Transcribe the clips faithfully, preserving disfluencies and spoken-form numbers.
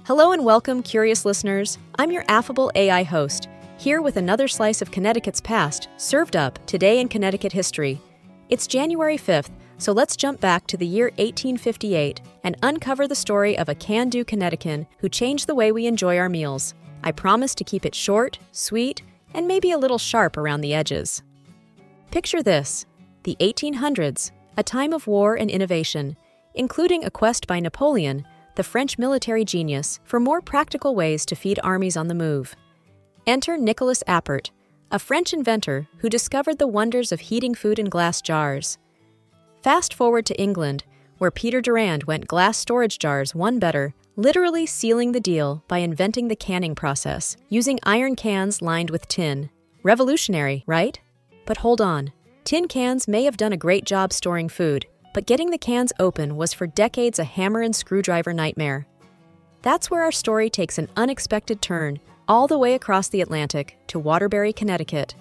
Hello and welcome, curious listeners. I'm your affable A I host, here with another slice of Connecticut's past, served up today in Connecticut history. It's January fifth, so let's jump back to the year eighteen fifty-eight and uncover the story of a can-do Connecticut who changed the way we enjoy our meals. I promise to keep it short, sweet, and maybe a little sharp around the edges. Picture this, the eighteen hundreds, a time of war and innovation, including a quest by Napoleon, the French military genius, for more practical ways to feed armies on the move. Enter Nicolas Appert, a French inventor who discovered the wonders of heating food in glass jars. Fast forward to England, where Peter Durand went glass storage jars one better, literally sealing the deal by inventing the canning process, using iron cans lined with tin. Revolutionary, right? But hold on. Tin cans may have done a great job storing food, but getting the cans open was for decades a hammer and screwdriver nightmare. That's where our story takes an unexpected turn, all the way across the Atlantic to Waterbury, Connecticut.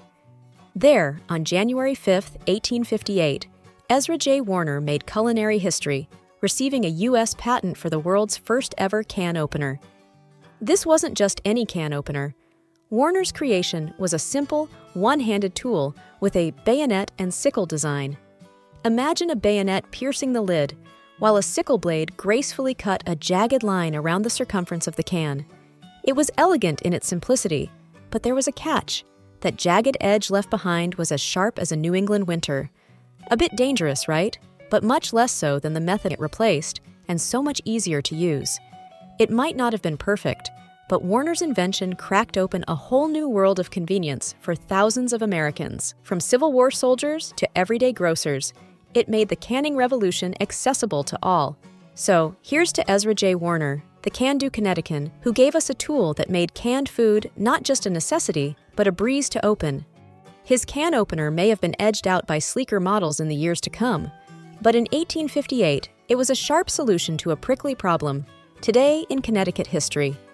There, on January fifth, eighteen fifty-eight, Ezra J. Warner made culinary history, receiving a U S patent for the world's first ever can opener. This wasn't just any can opener. Warner's creation was a simple, one-handed tool with a bayonet and sickle design. Imagine a bayonet piercing the lid, while a sickle blade gracefully cut a jagged line around the circumference of the can. It was elegant in its simplicity, but there was a catch. That jagged edge left behind was as sharp as a New England winter. A bit dangerous, right? But much less so than the method it replaced, and so much easier to use. It might not have been perfect, but Warner's invention cracked open a whole new world of convenience for thousands of Americans. From Civil War soldiers to everyday grocers, it made the canning revolution accessible to all. So, here's to Ezra J. Warner, the can-do Connecticut, who gave us a tool that made canned food not just a necessity, but a breeze to open. His can opener may have been edged out by sleeker models in the years to come, but in eighteen fifty-eight, it was a sharp solution to a prickly problem. Today in Connecticut history.